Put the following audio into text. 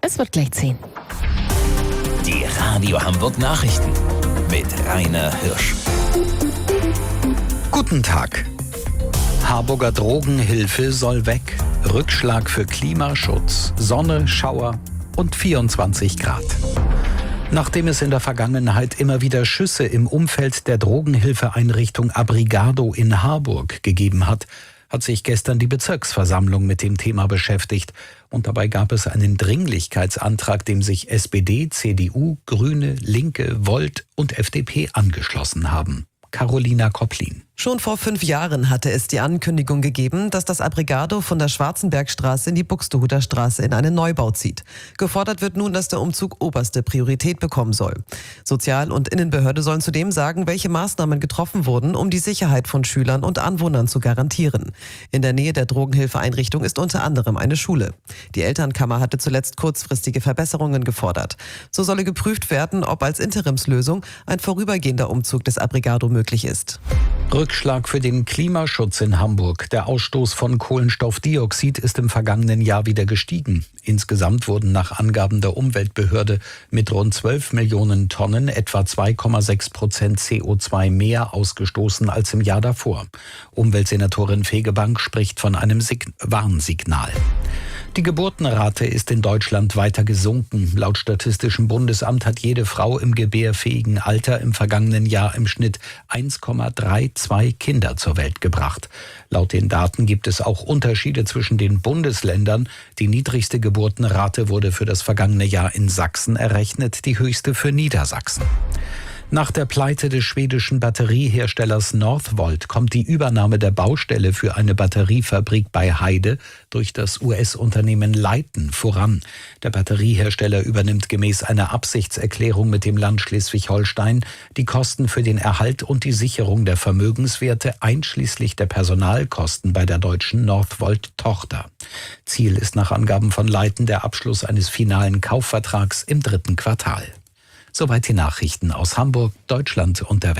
Es wird gleich 10. Die Radio Hamburg Nachrichten mit Rainer Hirsch. Guten Tag. Harburger Drogenhilfe soll weg. Rückschlag für Klimaschutz, Sonne, Schauer und 24 Grad. Nachdem es in der Vergangenheit immer wieder Schüsse im Umfeld der Drogenhilfeeinrichtung Abrigado in Harburg gegeben hat sich gestern die Bezirksversammlung mit dem Thema beschäftigt. Und dabei gab es einen Dringlichkeitsantrag, dem sich SPD, CDU, Grüne, Linke, Volt und FDP angeschlossen haben. Carolina Kopplin. Schon vor 5 Jahren hatte es die Ankündigung gegeben, dass das Abrigado von der Schwarzenbergstraße in die Buxtehuder Straße in einen Neubau zieht. Gefordert wird nun, dass der Umzug oberste Priorität bekommen soll. Sozial- und Innenbehörde sollen zudem sagen, welche Maßnahmen getroffen wurden, um die Sicherheit von Schülern und Anwohnern zu garantieren. In der Nähe der Drogenhilfeeinrichtung ist unter anderem eine Schule. Die Elternkammer hatte zuletzt kurzfristige Verbesserungen gefordert. So solle geprüft werden, ob als Interimslösung ein vorübergehender Umzug des Abrigado möglich ist. Rückschlag für den Klimaschutz in Hamburg. Der Ausstoß von Kohlenstoffdioxid ist im vergangenen Jahr wieder gestiegen. Insgesamt wurden nach Angaben der Umweltbehörde mit rund 12 Millionen Tonnen etwa 2,6% CO2 mehr ausgestoßen als im Jahr davor. Umweltsenatorin Fegebank spricht von einem Warnsignal. Die Geburtenrate ist in Deutschland weiter gesunken. Laut Statistischem Bundesamt hat jede Frau im gebärfähigen Alter im vergangenen Jahr im Schnitt 1,32 Kinder zur Welt gebracht. Laut den Daten gibt es auch Unterschiede zwischen den Bundesländern. Die niedrigste Geburtenrate wurde für das vergangene Jahr in Sachsen errechnet, die höchste für Niedersachsen. Nach der Pleite des schwedischen Batterieherstellers Northvolt kommt die Übernahme der Baustelle für eine Batteriefabrik bei Heide durch das US-Unternehmen Leiten voran. Der Batteriehersteller übernimmt gemäß einer Absichtserklärung mit dem Land Schleswig-Holstein die Kosten für den Erhalt und die Sicherung der Vermögenswerte einschließlich der Personalkosten bei der deutschen Northvolt-Tochter. Ziel ist nach Angaben von Leiten der Abschluss eines finalen Kaufvertrags im 3. Quartal. Soweit die Nachrichten aus Hamburg, Deutschland und der Welt.